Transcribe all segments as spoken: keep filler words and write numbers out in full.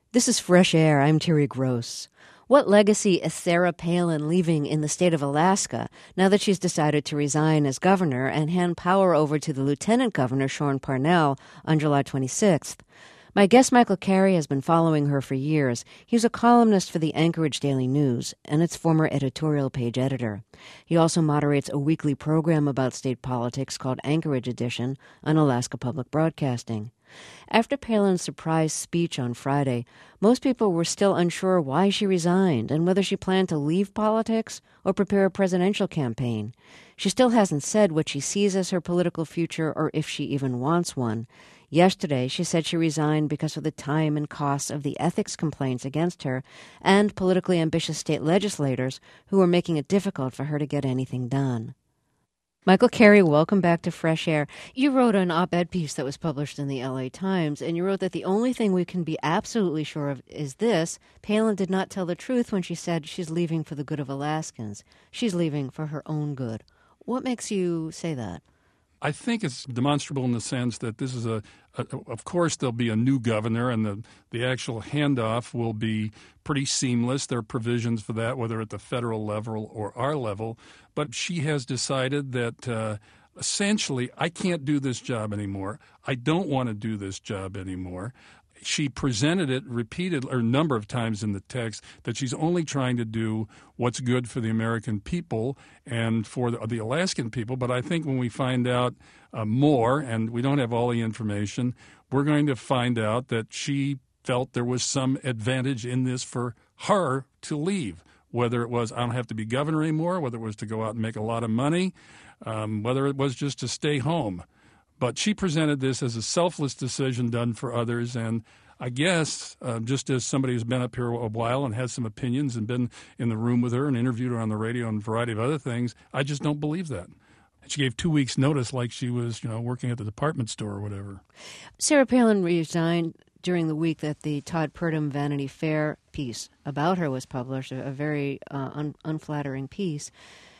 This is Fresh Air. I'm Terry Gross. What legacy is Sarah Palin leaving in the state of Alaska now that she's decided to resign as governor and hand power over to the lieutenant governor, Sean Parnell, on July twenty-sixth? My guest, Michael Carey, has been following her for years. He's a columnist for the Anchorage Daily News and its former editorial page editor. He also moderates a weekly program about state politics called Anchorage Edition on Alaska Public Broadcasting. After Palin's surprise speech on Friday, most people were still unsure why she resigned and whether she planned to leave politics or prepare a presidential campaign. She still hasn't said what she sees as her political future or if she even wants one. Yesterday, she said she resigned because of the time and costs of the ethics complaints against her and politically ambitious state legislators who were making it difficult for her to get anything done. Michael Carey, welcome back to Fresh Air. You wrote an op-ed piece that was published in the L A Times, and you wrote that the only thing we can be absolutely sure of is this: Palin did not tell the truth when she said she's leaving for the good of Alaskans. She's leaving for her own good. What makes you say that? I think it's demonstrable in the sense that this is a, a of course, there'll be a new governor, and the, the actual handoff will be pretty seamless. There are provisions for that, whether at the federal level or our level. But she has decided that uh, essentially, I can't do this job anymore. I don't want to do this job anymore. She presented it repeated or a number of times in the text that she's only trying to do what's good for the American people and for the, the Alaskan people. But I think when we find out uh, more, and we don't have all the information, we're going to find out that she felt there was some advantage in this for her to leave, whether it was I don't have to be governor anymore, whether it was to go out and make a lot of money, um, whether it was just to stay home. But she presented this as a selfless decision done for others, and I guess uh, just as somebody who's been up here a while and has some opinions and been in the room with her and interviewed her on the radio and a variety of other things, I just don't believe that. She gave two weeks' notice like she was, you know, working at the department store or whatever. Sarah Palin resigned during the week that the Todd Purdom Vanity Fair piece about her was published, a very uh, un- unflattering piece.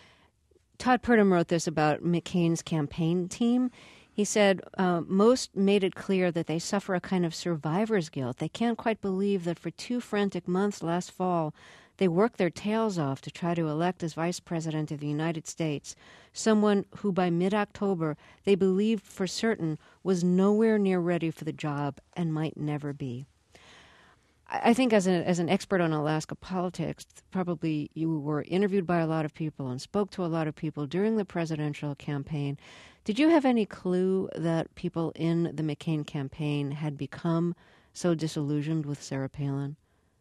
Todd Purdom wrote this about McCain's campaign team. He said, uh, most made it clear that they suffer a kind of survivor's guilt. They can't quite believe that for two frantic months last fall, they worked their tails off to try to elect as vice president of the United States someone who by mid-October they believed for certain was nowhere near ready for the job and might never be. I think as, a, as an expert on Alaska politics, probably you were interviewed by a lot of people and spoke to a lot of people during the presidential campaign. Did you have any clue that people in the McCain campaign had become so disillusioned with Sarah Palin?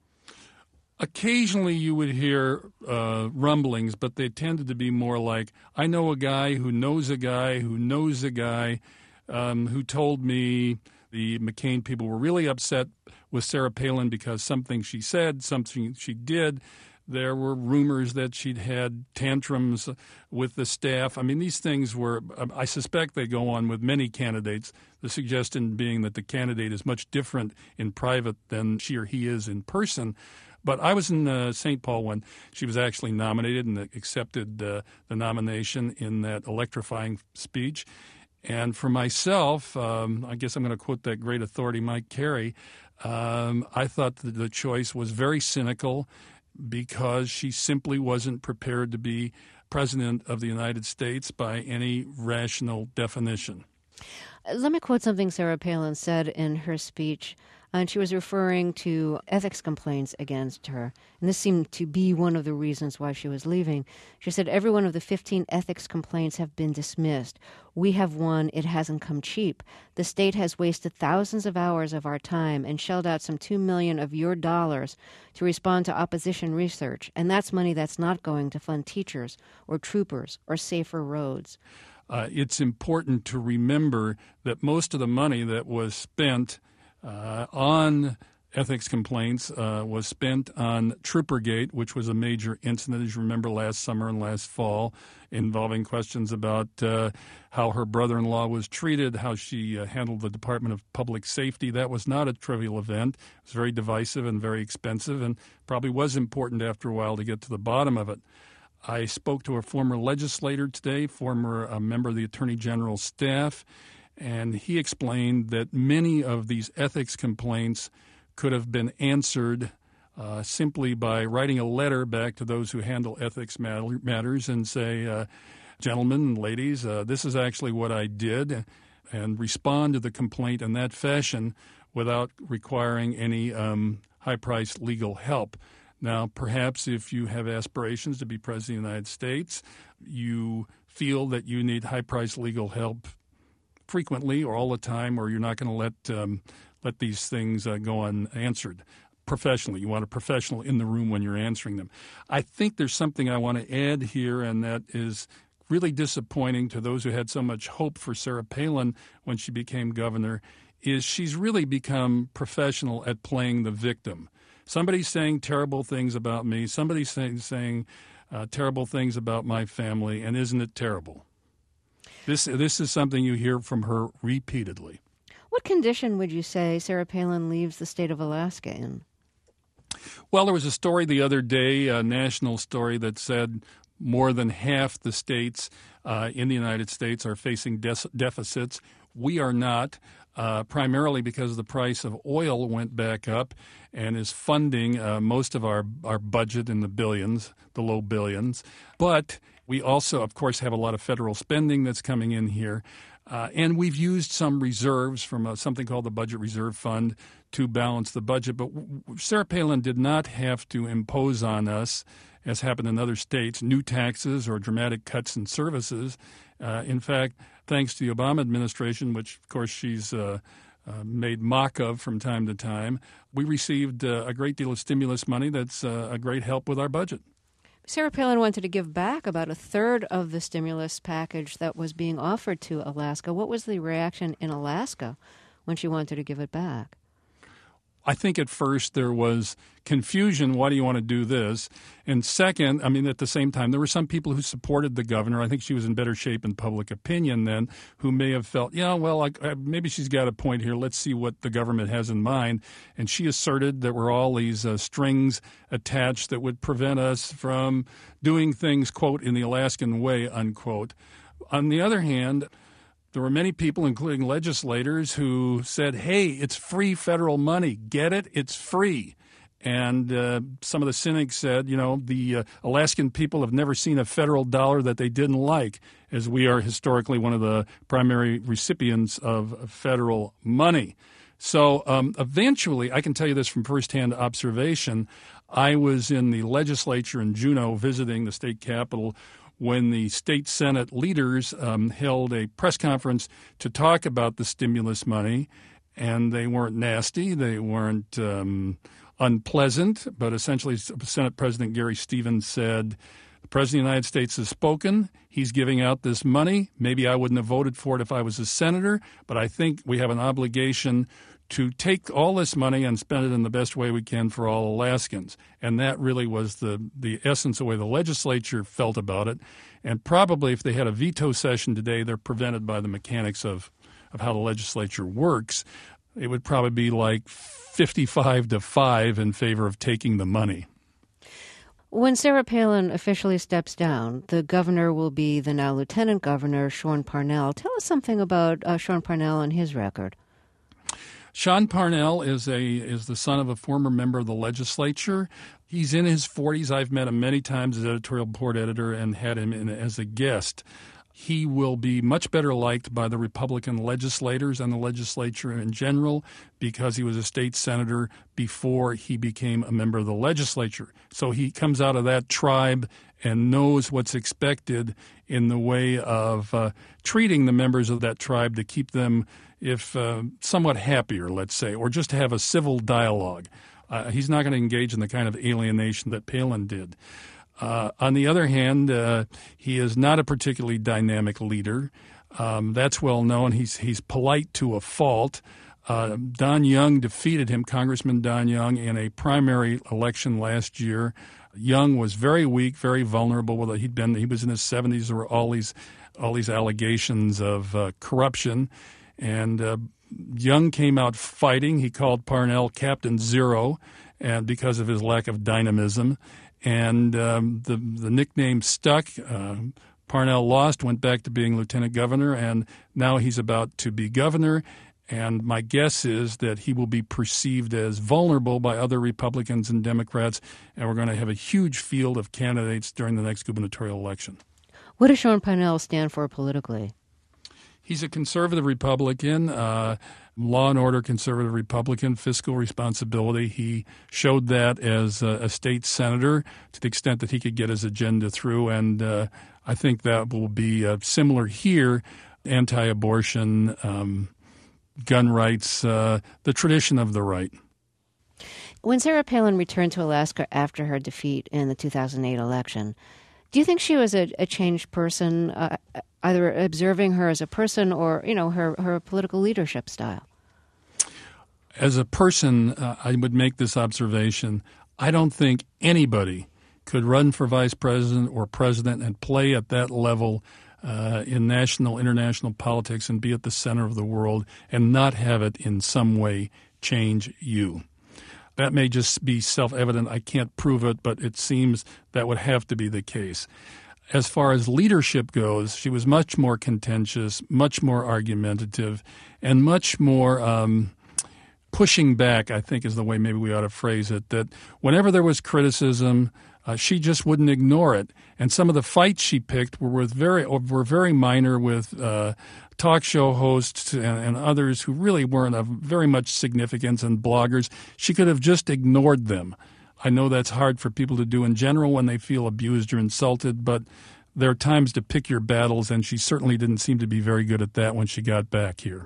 Occasionally you would hear uh, rumblings, but they tended to be more like, I know a guy who knows a guy who knows a guy um, who told me the McCain people were really upset with Sarah Palin because something she said, something she did. There were rumors that she'd had tantrums with the staff. I mean, these things were, I suspect they go on with many candidates, the suggestion being that the candidate is much different in private than she or he is in person. But I was in uh, Saint Paul when she was actually nominated and accepted uh, the nomination in that electrifying speech. And for myself, um, I guess I'm going to quote that great authority, Mike Carey, um, I thought that the choice was very cynical because she simply wasn't prepared to be president of the United States by any rational definition. Let me quote something Sarah Palin said in her speech. And she was referring to ethics complaints against her. And this seemed to be one of the reasons why she was leaving. She said, every one of the fifteen ethics complaints have been dismissed. We have won. It hasn't come cheap. The state has wasted thousands of hours of our time and shelled out some two million dollars of your dollars to respond to opposition research. And that's money that's not going to fund teachers or troopers or safer roads. Uh, it's important to remember that most of the money that was spent Uh, on ethics complaints uh, was spent on Troopergate, which was a major incident, as you remember, last summer and last fall, involving questions about uh, how her brother-in-law was treated, how she uh, handled the Department of Public Safety. That was not a trivial event. It was very divisive and very expensive and probably was important after a while to get to the bottom of it. I spoke to a former legislator today, former uh, member of the Attorney General's staff, and he explained that many of these ethics complaints could have been answered uh, simply by writing a letter back to those who handle ethics matter, matters and say, uh, gentlemen and ladies, uh, this is actually what I did, and respond to the complaint in that fashion without requiring any um, high-priced legal help. Now, perhaps if you have aspirations to be President of the United States, you feel that you need high-priced legal help frequently or all the time, or you're not going to let um, let these things uh, go unanswered professionally. You want a professional in the room when you're answering them. I think there's something I want to add here, and that is really disappointing to those who had so much hope for Sarah Palin when she became governor, is she's really become professional at playing the victim. Somebody's saying terrible things about me. Somebody's saying, saying uh, terrible things about my family, and isn't it terrible? This this is something you hear from her repeatedly. What condition would you say Sarah Palin leaves the state of Alaska in? Well, there was a story the other day, a national story, that said more than half the states uh, in the United States are facing de- deficits. We are not, uh, primarily because the price of oil went back up and is funding uh, most of our, our budget in the billions, the low billions. But we also, of course, have a lot of federal spending that's coming in here. Uh, and we've used some reserves from a, something called the Budget Reserve Fund to balance the budget. But w- Sarah Palin did not have to impose on us, as happened in other states, new taxes or dramatic cuts in services. Uh, in fact, thanks to the Obama administration, which, of course, she's uh, uh, made mock of from time to time, we received uh, a great deal of stimulus money that's uh, a great help with our budget. Sarah Palin wanted to give back about a third of the stimulus package that was being offered to Alaska. What was the reaction in Alaska when she wanted to give it back? I think at first there was confusion. Why do you want to do this? And second, I mean, at the same time, there were some people who supported the governor. I think she was in better shape in public opinion then, who may have felt, yeah, well, I, I, maybe she's got a point here. Let's see what the government has in mind. And she asserted there were all these uh, strings attached that would prevent us from doing things, quote, in the Alaskan way, unquote. On the other hand, there were many people, including legislators, who said, hey, it's free federal money. Get it? It's free. And uh, some of the cynics said, you know, the uh, Alaskan people have never seen a federal dollar that they didn't like, as we are historically one of the primary recipients of federal money. So um, eventually, I can tell you this from firsthand observation, I was in the legislature in Juneau visiting the state capitol when the state Senate leaders um, held a press conference to talk about the stimulus money, and they weren't nasty, they weren't um, unpleasant, but essentially Senate President Gary Stevens said, the President of the United States has spoken, he's giving out this money, maybe I wouldn't have voted for it if I was a senator, but I think we have an obligation to take all this money and spend it in the best way we can for all Alaskans. And that really was the, the essence of the way the legislature felt about it. And probably if they had a veto session today, they're prevented by the mechanics of, of how the legislature works. It would probably be like fifty-five to five in favor of taking the money. When Sarah Palin officially steps down, the governor will be the now Lieutenant Governor, Sean Parnell. Tell us something about uh, Sean Parnell and his record. Sean Parnell is a is the son of a former member of the legislature. He's in his forties. I've met him many times as editorial board editor and had him in as a guest. He will be much better liked by the Republican legislators and the legislature in general because he was a state senator before he became a member of the legislature. So he comes out of that tribe and knows what's expected in the way of uh, treating the members of that tribe to keep them, if uh, somewhat happier, let's say, or just to have a civil dialogue. Uh, he's not going to engage in the kind of alienation that Palin did. Uh, on the other hand, uh, he is not a particularly dynamic leader. Um, that's well known. He's he's polite to a fault. Uh, Don Young defeated him, Congressman Don Young, in a primary election last year. Young was very weak, very vulnerable. Well, he'd been he was in his seventies. There were all these all these allegations of uh, corruption, and uh, Young came out fighting. He called Parnell Captain Zero, and because of his lack of dynamism. And um, the the nickname stuck. Uh, Parnell lost, went back to being lieutenant governor, and now he's about to be governor. And my guess is that he will be perceived as vulnerable by other Republicans and Democrats, and we're going to have a huge field of candidates during the next gubernatorial election. What does Sean Parnell stand for politically? He's a conservative Republican, uh, law and order conservative Republican, fiscal responsibility. He showed that as a, a state senator to the extent that he could get his agenda through, and uh, I think that will be uh, similar here, anti-abortion, um, gun rights, uh, the tradition of the right. When Sarah Palin returned to Alaska after her defeat in the two thousand eight election, do you think she was a, a changed person, uh, either observing her as a person or, you know, her, her political leadership style? As a person, uh, I would make this observation. I don't think anybody could run for vice president or president and play at that level Uh, in national, international politics and be at the center of the world and not have it in some way change you. That may just be self-evident. I can't prove it, but it seems that would have to be the case. As far as leadership goes, she was much more contentious, much more argumentative, and much more um, pushing back, I think is the way maybe we ought to phrase it, that whenever there was criticism, Uh, she just wouldn't ignore it, and some of the fights she picked were with very were very minor with uh, talk show hosts and, and others who really weren't of very much significance, and bloggers. She could have just ignored them. I know that's hard for people to do in general when they feel abused or insulted, but there are times to pick your battles, and she certainly didn't seem to be very good at that when she got back here.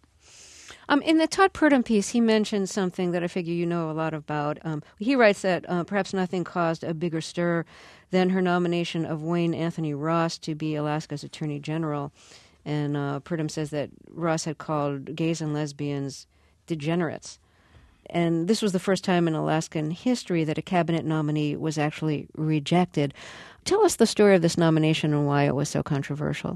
Um, in the Todd Purdom piece, he mentioned something that I figure you know a lot about. Um, he writes that uh, perhaps nothing caused a bigger stir than her nomination of Wayne Anthony Ross to be Alaska's Attorney General. And uh, Purdom says that Ross had called gays and lesbians degenerates. And this was the first time in Alaskan history that a cabinet nominee was actually rejected. Tell us the story of this nomination and why it was so controversial.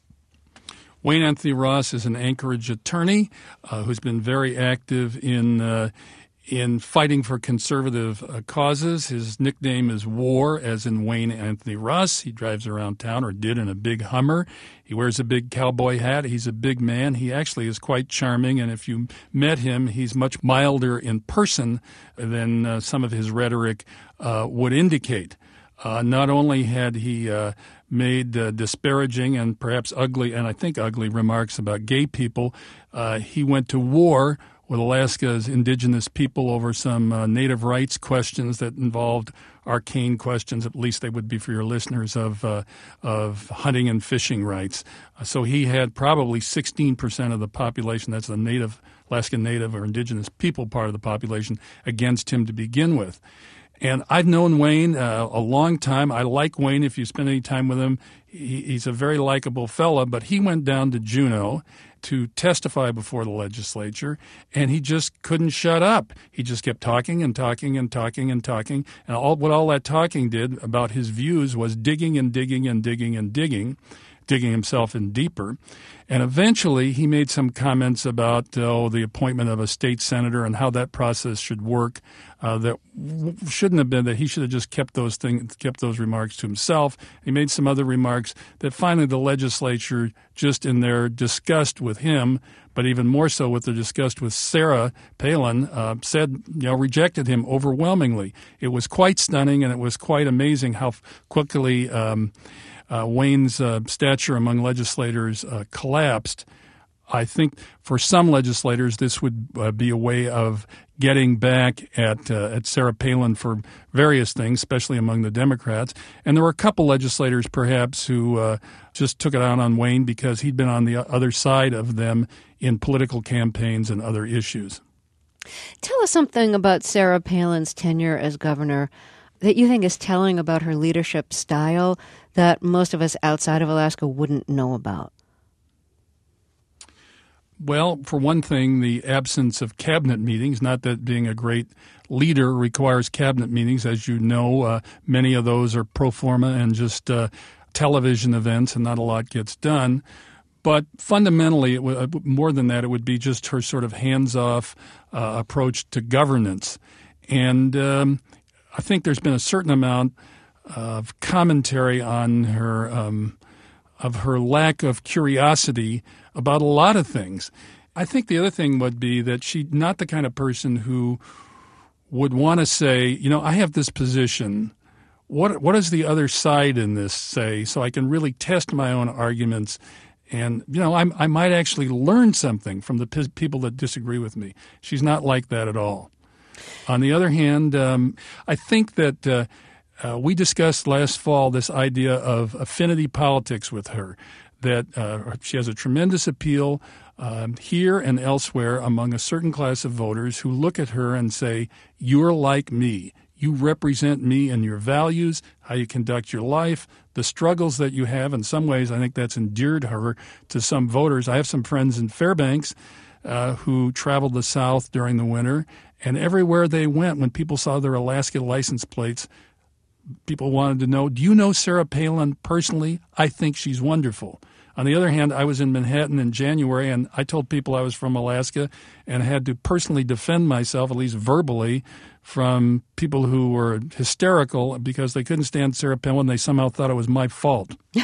Wayne Anthony Ross is an Anchorage attorney uh, who's been very active in uh, in fighting for conservative uh, causes. His nickname is War, as in Wayne Anthony Ross. He drives around town, or did, in a big Hummer. He wears a big cowboy hat. He's a big man. He actually is quite charming, and if you met him, he's much milder in person than uh, some of his rhetoric uh, would indicate. Uh, not only had he uh, made uh, disparaging and perhaps ugly, and I think ugly, remarks about gay people, uh, he went to war with Alaska's indigenous people over some uh, native rights questions that involved arcane questions, at least they would be for your listeners, of uh, of hunting and fishing rights. Uh, so he had probably sixteen percent of the population, that's the native, Alaskan Native or indigenous people part of the population, against him to begin with. And I've known Wayne uh, a long time. I like Wayne. If you spend any time with him, he, he's a very likable fella. But he went down to Juneau to testify before the legislature, and he just couldn't shut up. He just kept talking and talking and talking and talking. And all what all that talking did about his views was digging and digging and digging and digging, digging himself in deeper. And eventually he made some comments about oh, the appointment of a state senator and how that process should work. Uh, that w- shouldn't have been, that he should have just kept those things, kept those remarks to himself. He made some other remarks that finally the legislature, just in their disgust with him, but even more so with their disgust with Sarah Palin, uh, said, you know, rejected him overwhelmingly. It was quite stunning, and it was quite amazing how quickly um, uh, Wayne's uh, stature among legislators uh, collapsed. I think for some legislators, this would uh, be a way of getting back at uh, at Sarah Palin for various things, especially among the Democrats. And there were a couple legislators, perhaps, who uh, just took it out on Wayne because he'd been on the other side of them in political campaigns and other issues. Tell us something about Sarah Palin's tenure as governor that you think is telling about her leadership style that most of us outside of Alaska wouldn't know about. Well, for one thing, the absence of cabinet meetings, not that being a great leader requires cabinet meetings. As you know, uh, many of those are pro forma and just uh, television events, and not a lot gets done. But fundamentally, it w- more than that, it would be just her sort of hands-off uh, approach to governance. And um, I think there's been a certain amount of commentary on her um, of her lack of curiosity about a lot of things. I think the other thing would be that she's not the kind of person who would want to say, you know, I have this position. What what does the other side in this say, so I can really test my own arguments, and you know, I I might actually learn something from the p- people that disagree with me. She's not like that at all. On the other hand, um, I think that uh, uh, we discussed last fall this idea of affinity politics with her, that uh, she has a tremendous appeal um, here and elsewhere among a certain class of voters who look at her and say, you're like me. You represent me and your values, how you conduct your life, the struggles that you have. In some ways, I think that's endeared her to some voters. I have some friends in Fairbanks uh, who traveled the South during the winter, and everywhere they went, when people saw their Alaska license plates, people wanted to know, do you know Sarah Palin personally? I think she's wonderful. On the other hand, I was in Manhattan in January, and I told people I was from Alaska and had to personally defend myself, at least verbally, from people who were hysterical because they couldn't stand Sarah Palin. They somehow thought it was my fault. Do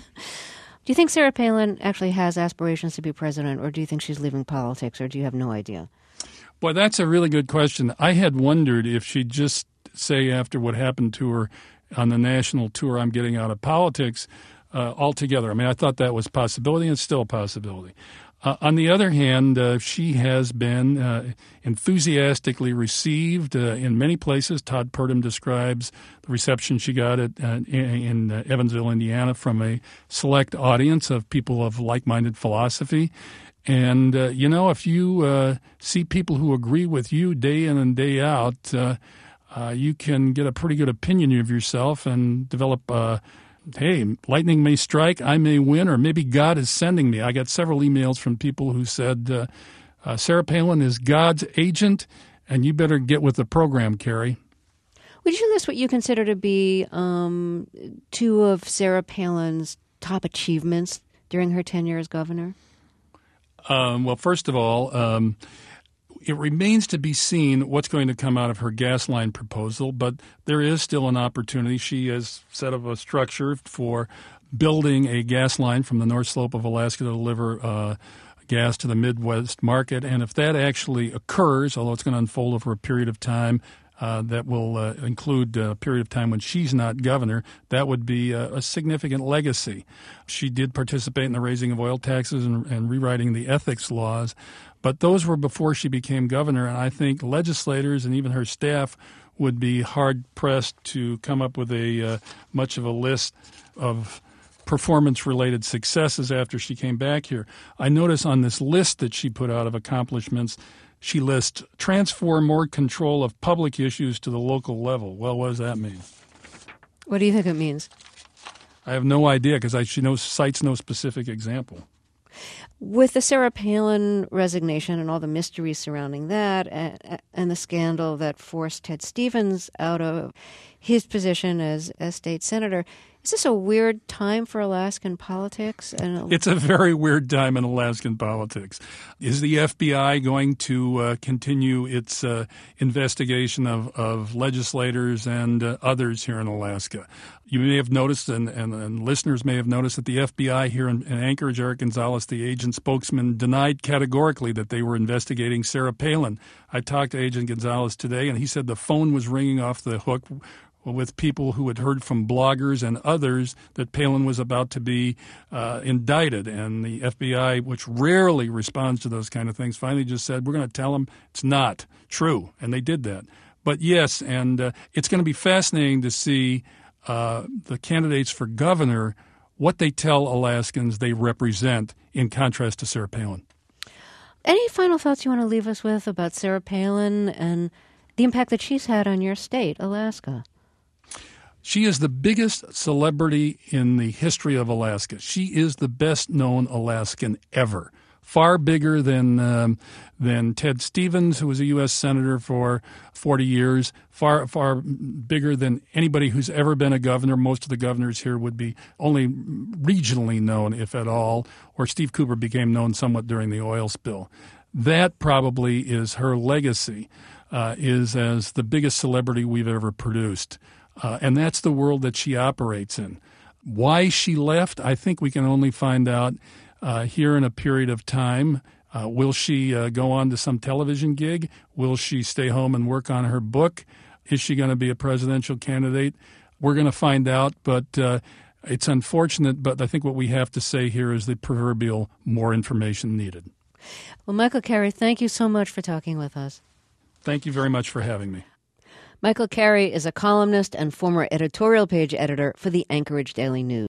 you think Sarah Palin actually has aspirations to be president, or do you think she's leaving politics, or do you have no idea? Boy, that's a really good question. I had wondered if she'd just say after what happened to her on the national tour, I'm getting out of politics uh, altogether. I mean, I thought that was a possibility, and it's still a possibility. Uh, on the other hand, uh, she has been uh, enthusiastically received uh, in many places. Todd Purdom describes the reception she got at, uh, in, in uh, Evansville, Indiana, from a select audience of people of like-minded philosophy. And, uh, you know, if you uh, see people who agree with you day in and day out, uh, uh, you can get a pretty good opinion of yourself and develop, uh, hey, lightning may strike, I may win, or maybe God is sending me. I got several emails from people who said, uh, uh, Sarah Palin is God's agent, and you better get with the program, Carrie. Would you list what you consider to be um, two of Sarah Palin's top achievements during her tenure as governor? Um, well, first of all, um, it remains to be seen what's going to come out of her gas line proposal, but there is still an opportunity. She has set up a structure for building a gas line from the North Slope of Alaska to deliver uh, gas to the Midwest market, and if that actually occurs, although it's going to unfold over a period of time, Uh, that will uh, include a period of time when she's not governor, that would be a, a significant legacy. She did participate in the raising of oil taxes and, and rewriting the ethics laws, but those were before she became governor, and I think legislators and even her staff would be hard-pressed to come up with a uh, much of a list of performance-related successes after she came back here. I notice on this list that she put out of accomplishments, she lists transfer more control of public issues to the local level. Well, what does that mean? What do you think it means? I have no idea because she knows, cites no specific example. With the Sarah Palin resignation and all the mystery surrounding that, and, and the scandal that forced Ted Stevens out of his position as, as state senator, is this a weird time for Alaskan politics? And it's a very weird time in Alaskan politics. Is the F B I going to uh, continue its uh, investigation of, of legislators and uh, others here in Alaska? You may have noticed, and, and, and listeners may have noticed, that the F B I here in, in Anchorage, Eric Gonzalez, the agent spokesman, denied categorically that they were investigating Sarah Palin. I talked to Agent Gonzalez today, and he said the phone was ringing off the hook with people who had heard from bloggers and others that Palin was about to be uh, indicted. And the F B I, which rarely responds to those kind of things, finally just said, we're going to tell them it's not true. And they did that. But yes, and uh, it's going to be fascinating to see uh, the candidates for governor, what they tell Alaskans they represent in contrast to Sarah Palin. Any final thoughts you want to leave us with about Sarah Palin and the impact that she's had on your state, Alaska? She is the biggest celebrity in the history of Alaska. She is the best-known Alaskan ever, far bigger than um, than Ted Stevens, who was a U S senator for forty years, far far bigger than anybody who's ever been a governor. Most of the governors here would be only regionally known, if at all, or Steve Cooper became known somewhat during the oil spill. That probably is her legacy, uh, is as the biggest celebrity we've ever produced. Uh, and that's the world that she operates in. Why she left, I think we can only find out uh, here in a period of time. Uh, will she uh, go on to some television gig? Will she stay home and work on her book? Is she going to be a presidential candidate? We're going to find out, but uh, it's unfortunate. But I think what we have to say here is the proverbial more information needed. Well, Michael Carey, thank you so much for talking with us. Thank you very much for having me. Michael Carey is a columnist and former editorial page editor for the Anchorage Daily News.